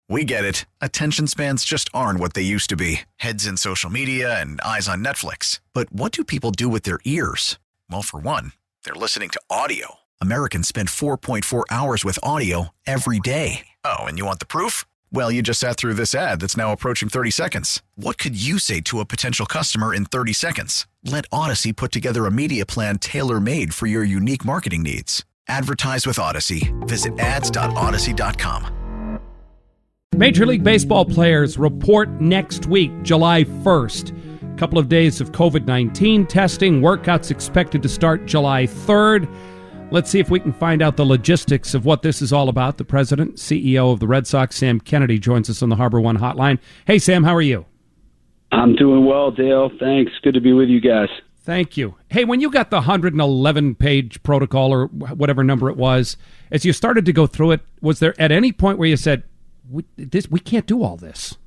We get it. Attention spans just aren't what they used to be. Heads in social media and eyes on Netflix. But what do people do with their ears? Well, for one, they're listening to audio. Americans spend 4.4 hours with audio every day. Oh, and you want the proof? Well, you just sat through this ad that's now approaching 30 seconds. What could you say to a potential customer in 30 seconds? Let Odyssey put together a media plan tailor-made for your unique marketing needs. Advertise with Odyssey. Visit ads.odyssey.com. Major League Baseball players report next week, July 1st. A couple of days of COVID-19 testing. Workouts expected to start July 3rd. Let's see if we can find out the logistics of what this is all about. The president, CEO of the Red Sox, Sam Kennedy, joins us on the Harbor One hotline. Hey, Sam, how are you? I'm doing well, Dale. Thanks. Good to be with you guys. Thank you. Hey, when you got the 111-page protocol or whatever number it was, as you started to go through it, was there at any point where you said, we can't do all this?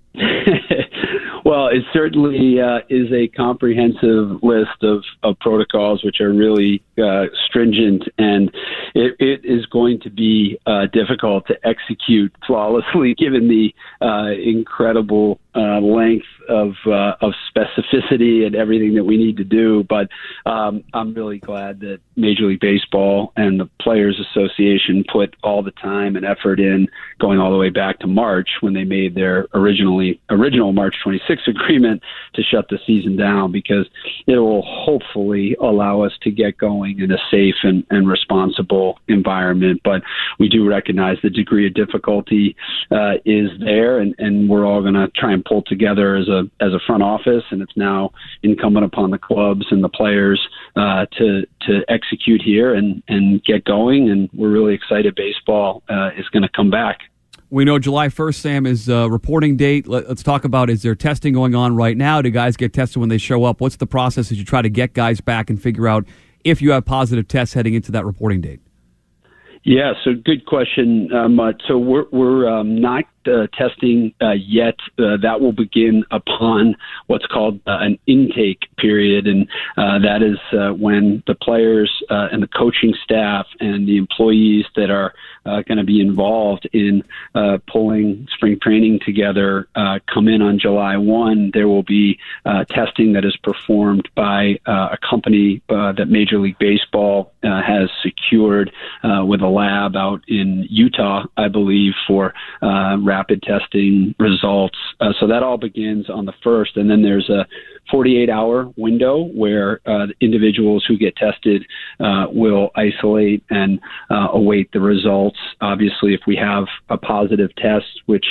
Well, it certainly is a comprehensive list of protocols which are really stringent, and it is going to be difficult to execute flawlessly given the incredible length of specificity and everything that we need to do. But I'm really glad that Major League Baseball and the Players Association put all the time and effort in, going all the way back to March when they made their original March 26th agreement to shut the season down, because it will hopefully allow us to get going in a safe and responsible environment. But we do recognize the degree of difficulty is there, and we're all going to try and pull together as a front office, and it's now incumbent upon the clubs and the players to execute here and get going. And we're really excited baseball is going to come back. We know July 1st, Sam, is a reporting date. Let's talk about, is there testing going on right now? Do guys get tested when they show up? What's the process as you try to get guys back and figure out if you have positive tests heading into that reporting date? Yeah, so good question, Mutt. So we're not testing yet. That will begin upon what's called an intake period, and that is when the players and the coaching staff and the employees that are going to be involved in pulling spring training together come in on July 1. There will be testing that is performed by a company that Major League Baseball has secured with a lab out in Utah, I believe, for rapid testing results. So that all begins on the 1st, and then there's a 48-hour window where individuals who get tested will isolate and await the results. Obviously, if we have a positive test, which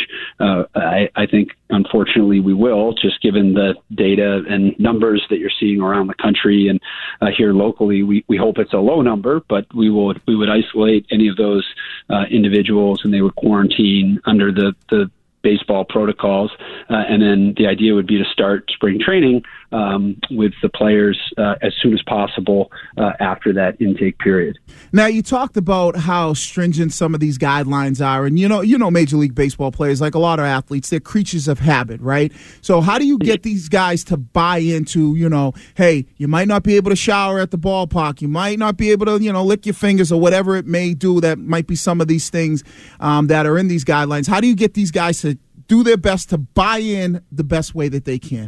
I think unfortunately we will, just given the data and numbers that you're seeing around the country and here locally, we hope it's a low number, but we would isolate any of those individuals, and they would quarantine under the baseball protocols. And then the idea would be to start spring training with the players as soon as possible after that intake period. Now, you talked about how stringent some of these guidelines are. And, you know, Major League Baseball players, like a lot of athletes, they're creatures of habit, right? So how do you get these guys to buy into, hey, you might not be able to shower at the ballpark. You might not be able to, lick your fingers or whatever it may do. That might be some of these things that are in these guidelines. How do you get these guys to do their best to buy in the best way that they can?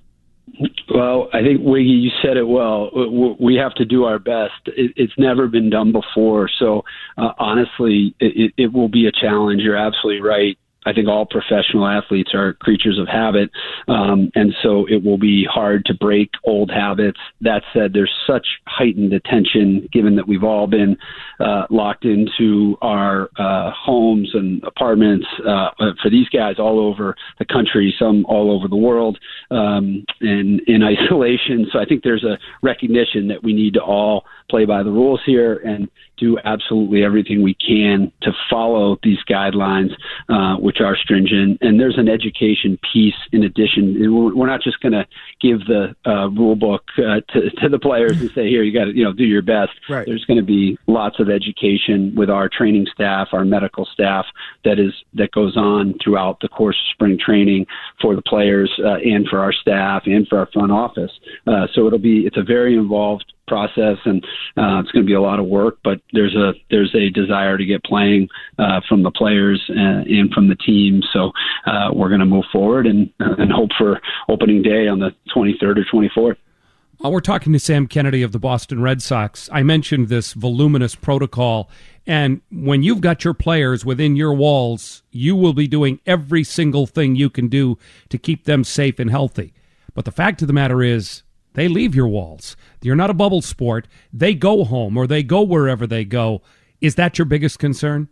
Well, I think, Wiggy, you said it well. We have to do our best. It's never been done before. So, honestly, it will be a challenge. You're absolutely right. I think all professional athletes are creatures of habit, and so it will be hard to break old habits. That said, there's such heightened attention, given that we've all been locked into our homes and apartments for these guys all over the country, some all over the world, and in isolation. So I think there's a recognition that we need to all play by the rules here and do absolutely everything we can to follow these guidelines, which are stringent. And there's an education piece in addition. We're not just going to give the rule book to the players and say, here, you got to do your best. Right. There's going to be lots of education with our training staff, our medical staff that goes on throughout the course of spring training for the players and for our staff and for our front office. So it's a very involved process, and it's going to be a lot of work. But there's a desire to get playing from the players and from the team. So we're going to move forward and hope for opening day on the 23rd or 24th. We're talking to Sam Kennedy of the Boston Red Sox. I mentioned this voluminous protocol, and when you've got your players within your walls, you will be doing every single thing you can do to keep them safe and healthy. But the fact of the matter is, they leave your walls. You're not a bubble sport. They go home or they go wherever they go. Is that your biggest concern?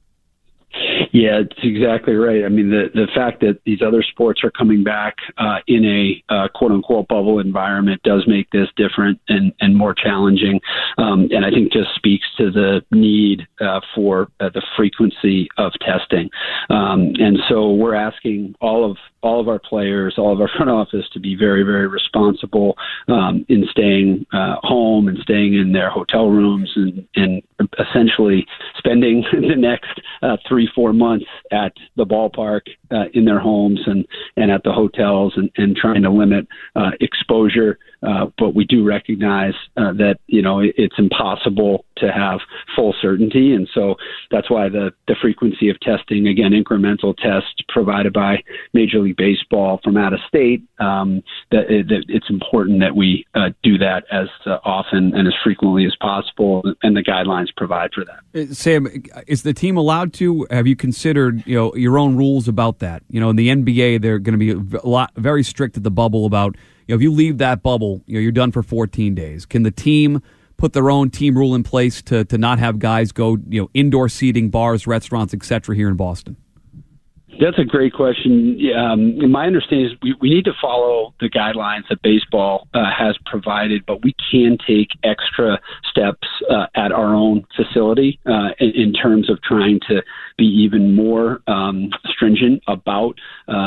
Yeah, it's exactly right. I mean, the fact that these other sports are coming back in a quote-unquote bubble environment does make this different and more challenging, and I think just speaks to the need for the frequency of testing. And so we're asking all of our players, all of our front office to be very, very responsible in staying home and staying in their hotel rooms and essentially spending the next 3-4 months at the ballpark, in their homes and at the hotels and trying to limit exposure. But we do recognize that, it's impossible to have full certainty. And so that's why the frequency of testing, again, incremental tests provided by Major League Baseball from out of state, that it's important that we do that as often and as frequently as possible. And the guidelines provide for that. Sam, is the team allowed to? Have you considered, your own rules about that? In the NBA, they're going to be very strict at the bubble about, if you leave that bubble, you're done for 14 days. Can the team put their own team rule in place to not have guys go, indoor seating, bars, restaurants, et cetera, here in Boston? That's a great question. My understanding is we need to follow the guidelines that baseball has provided, but we can take extra steps at our own facility in terms of trying to be even more stringent about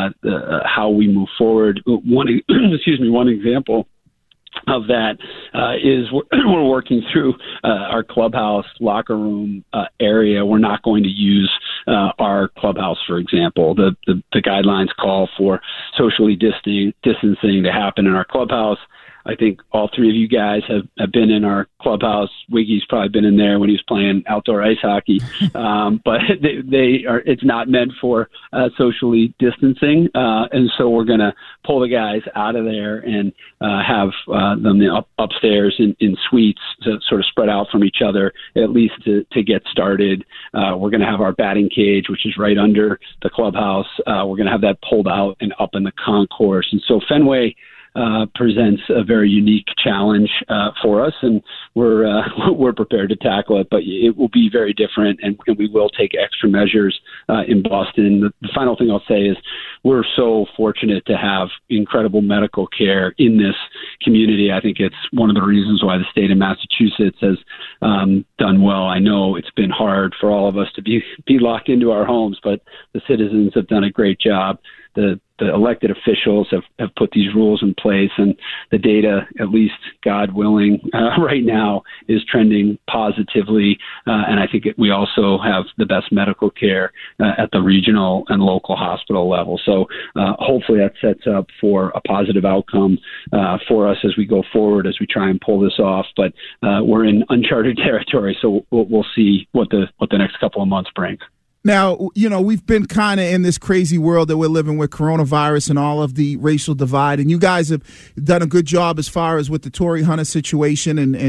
how we move forward. One example of that is we're working through our clubhouse locker room area. We're not going to use our clubhouse, for example. The guidelines call for socially distancing to happen in our clubhouse. I think all three of you guys have been in our clubhouse. Wiggy's probably been in there when he was playing outdoor ice hockey. But it's not meant for socially distancing. And so we're going to pull the guys out of there and have them upstairs in suites to sort of spread out from each other, at least to get started. We're going to have our batting cage, which is right under the clubhouse. We're going to have that pulled out and up in the concourse. And so Fenway presents a very unique challenge for us, and we're prepared to tackle it. But it will be very different, and we will take extra measures in Boston. The final thing I'll say is we're so fortunate to have incredible medical care in this community. I think it's one of the reasons why the state of Massachusetts has done well. I know it's been hard for all of us to be locked into our homes, but the citizens have done a great job. The elected officials have put these rules in place, and the data, at least God willing, right now is trending positively. And I think we also have the best medical care at the regional and local hospital level. So hopefully that sets up for a positive outcome for us as we go forward, as we try and pull this off. But we're in uncharted territory, so we'll see what the next couple of months brings. Now, we've been kind of in this crazy world that we're living with coronavirus and all of the racial divide. And you guys have done a good job as far as with the Torii Hunter situation and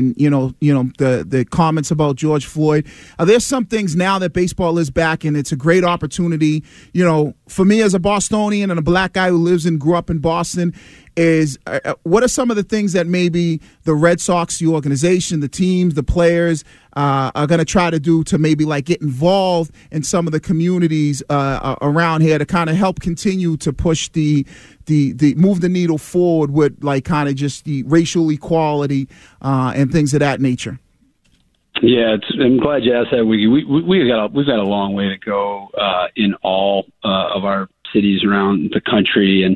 the comments about George Floyd. Are there some things now that baseball is back and it's a great opportunity, for me as a Bostonian and a black guy who lives and grew up in Boston, is what are some of the things that maybe the Red Sox, the organization, the teams, the players are going to try to do to maybe get involved in some of the communities around here to kind of help continue to push the move the needle forward with kind of just the racial equality and things of that nature? Yeah, I'm glad you asked that, Wiggy. We've got a long way to go in all of our cities around the country, and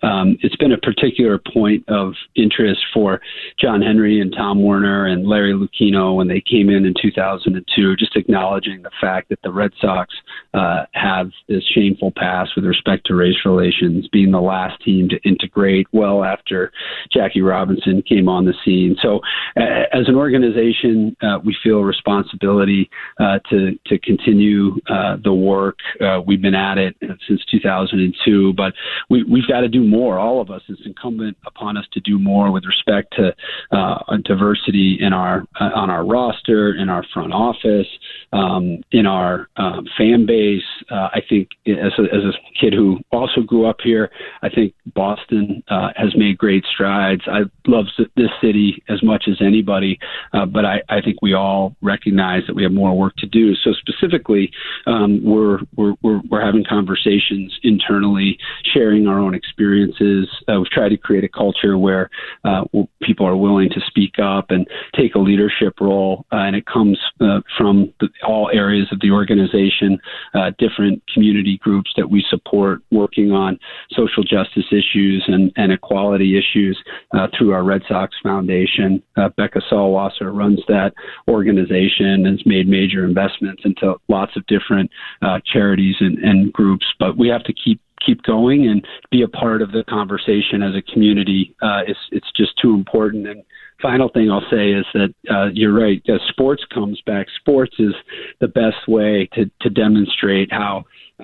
it's been a particular point of interest for John Henry and Tom Werner and Larry Lucchino when they came in 2002, just acknowledging the fact that the Red Sox have this shameful past with respect to race relations, being the last team to integrate well after Jackie Robinson came on the scene. So as an organization, we feel a responsibility to continue the work. We've been at it since 2002, but we've got to do more. All of us, it's incumbent upon us to do more with respect to diversity in on our roster, in our front office, in our fan base. I think as a kid who also grew up here, I think Boston has made great strides. I love this city as much as anybody, but I think we all recognize that we have more work to do. So specifically, we're having conversations internally, sharing our own experiences. We've tried to create a culture where people are willing to speak up and take a leadership role, and it comes from all areas of the organization, different community groups that we support working on social justice issues and equality issues through our Red Sox Foundation. Becca Salwasser runs that organization and has made major investments into lots of different charities and groups. But we have to keep going and be a part of the conversation as a community. It's just too important. And final thing I'll say is that you're right. As sports comes back, sports is the best way to demonstrate how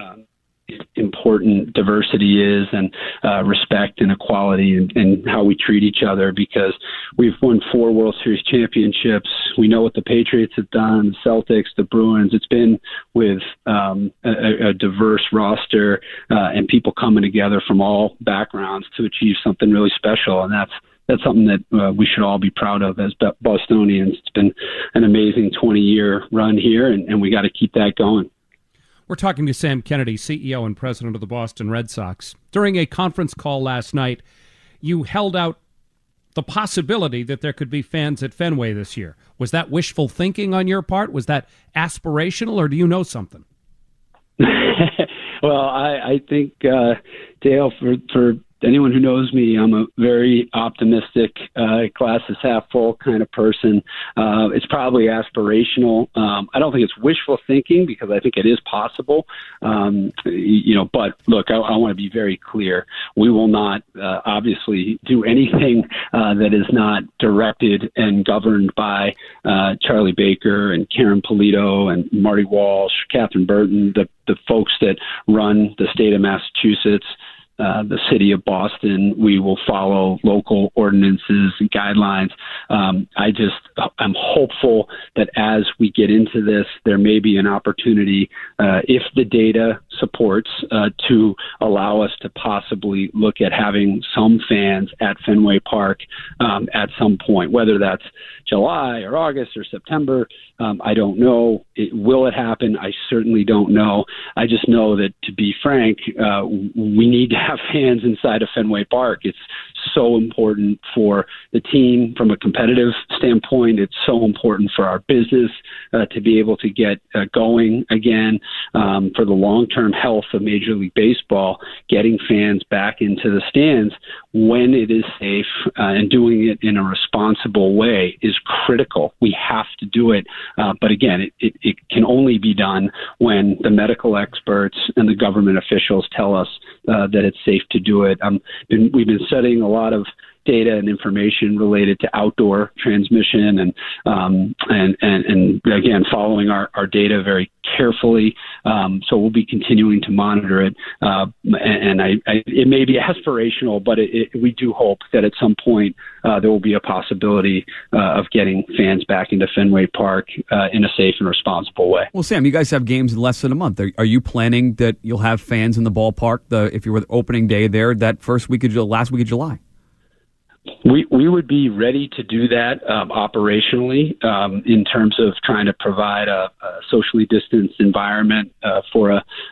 important diversity is, and respect and equality, and how we treat each other, because we've won 4 World Series championships. We know what the Patriots have done, the Celtics, the Bruins. It's been with a diverse roster and people coming together from all backgrounds to achieve something really special, and that's something that we should all be proud of as Bostonians. It's been an amazing 20-year run here, and we got to keep that going. We're talking to Sam Kennedy, CEO and president of the Boston Red Sox. During a conference call last night, you held out the possibility that there could be fans at Fenway this year. Was that wishful thinking on your part? Was that aspirational, or do you know something? Well, I think, Dale, for anyone who knows me, I'm a very optimistic, glass is half full kind of person. It's probably aspirational. I don't think it's wishful thinking, because I think it is possible. But look, I want to be very clear. We will not obviously do anything that is not directed and governed by Charlie Baker and Karen Polito and Marty Walsh, Catherine Burton, the folks that run the state of Massachusetts, the city of Boston. We will follow local ordinances and guidelines. I'm hopeful that as we get into this, there may be an opportunity, if the data supports, to allow us to possibly look at having some fans at Fenway Park at some point, whether that's July or August or September. I don't know. Will it happen? I certainly don't know. I just know that, to be frank, we need to have fans inside of Fenway Park. It's so important for the team from a competitive standpoint. It's so important for our business to be able to get going again, for the long-term health of Major League Baseball. Getting fans back into the stands when it is safe and doing it in a responsible way is critical. We have to do it. But again, it can only be done when the medical experts and the government officials tell us that it's safe to do it. We've been studying a lot of data and information related to outdoor transmission, and again, following our data very carefully. So we'll be continuing to monitor it. It may be aspirational, but we do hope that at some point there will be a possibility of getting fans back into Fenway Park in a safe and responsible way. Well, Sam, you guys have games in less than a month. Are you planning that you'll have fans in the ballpark if you were the opening day there that last week of July? We would be ready to do that operationally in terms of trying to provide a socially distanced environment for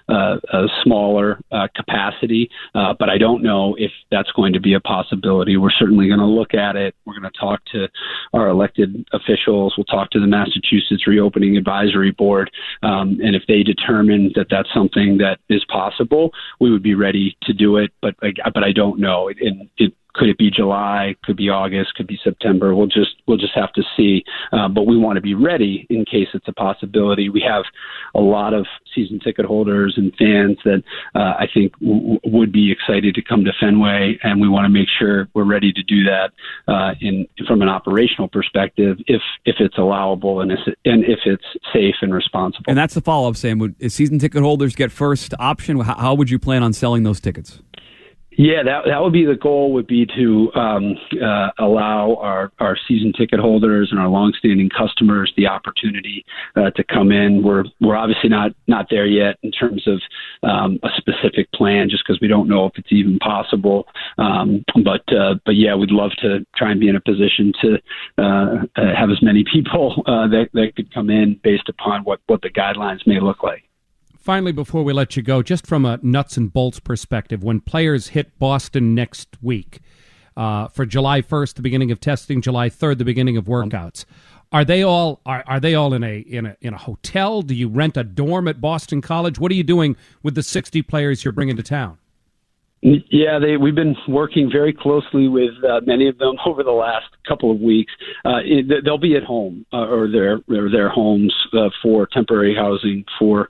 a smaller capacity. But I don't know if that's going to be a possibility. We're certainly going to look at it. We're going to talk to our elected officials. We'll talk to the Massachusetts Reopening Advisory Board. And if they determine that that's something that is possible, we would be ready to do it. But I don't know. Could it be July? Could be August? Could be September? We'll just have to see. But we want to be ready in case it's a possibility. We have a lot of season ticket holders and fans that I think would be excited to come to Fenway, and we want to make sure we're ready to do that from an operational perspective, if it's allowable and if it's safe and responsible. And that's the follow-up, Sam. Is season ticket holders get first option? How would you plan on selling those tickets? Yeah, that would be the goal. Would be to allow our season ticket holders and our longstanding customers the opportunity to come in. We're obviously not there yet in terms of a specific plan, just because we don't know if it's even possible. But yeah, we'd love to try and be in a position to have as many people that could come in based upon what the guidelines may look like. Finally, before we let you go, just from a nuts and bolts perspective, when players hit Boston next week for July 1st, the beginning of testing, July 3rd, the beginning of workouts, are they all in a hotel? Do you rent a dorm at Boston College? What are you doing with the 60 players you're bringing to town? Yeah, we've been working very closely with many of them over the last couple of weeks. They'll be at home or their homes for temporary housing for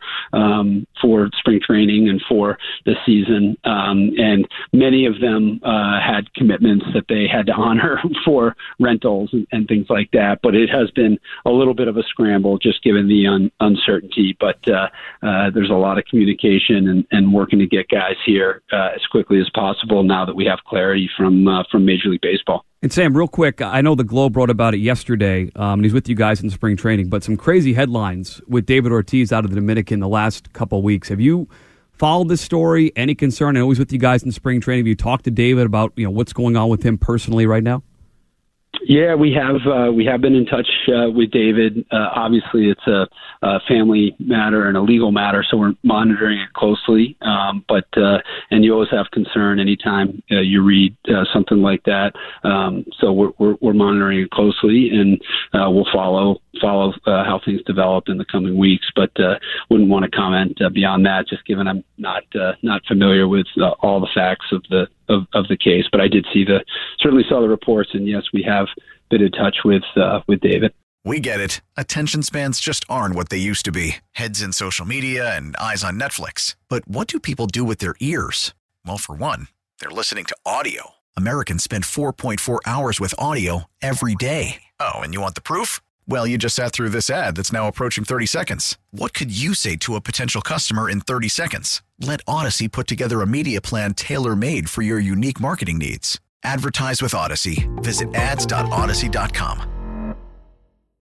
spring training and for the season. And many of them had commitments that they had to honor for rentals and things like that. But it has been a little bit of a scramble just given the uncertainty. But there's a lot of communication and working to get guys here as quickly as possible now that we have clarity from Major League Baseball. And Sam, real quick, I know the Globe wrote about it yesterday, and he's with you guys in spring training, but some crazy headlines with David Ortiz out of the Dominican the last couple of weeks. Have you followed this story? Any concern? I know he's with you guys in spring training. Have you talked to David about what's going on with him personally right now? Yeah, we have been in touch with David. Obviously, it's a family matter and a legal matter, so we're monitoring it closely. But you always have concern anytime you read something like that. So we're monitoring it closely, and we'll follow how things develop in the coming weeks. But wouldn't want to comment beyond that, just given I'm not familiar with all the facts of the case. But I did certainly saw the reports, and yes, we have been in touch with David. We get it. Attention spans just aren't what they used to be. Heads in social media and eyes on Netflix. But what do people do with their ears? Well, for one, they're listening to audio. Americans spend 4.4 hours with audio every day. Oh, and you want the proof? Well, you just sat through this ad that's now approaching 30 seconds. What could you say to a potential customer in 30 seconds? Let Odyssey put together a media plan tailor-made for your unique marketing needs. Advertise with Odyssey. Visit ads.odyssey.com.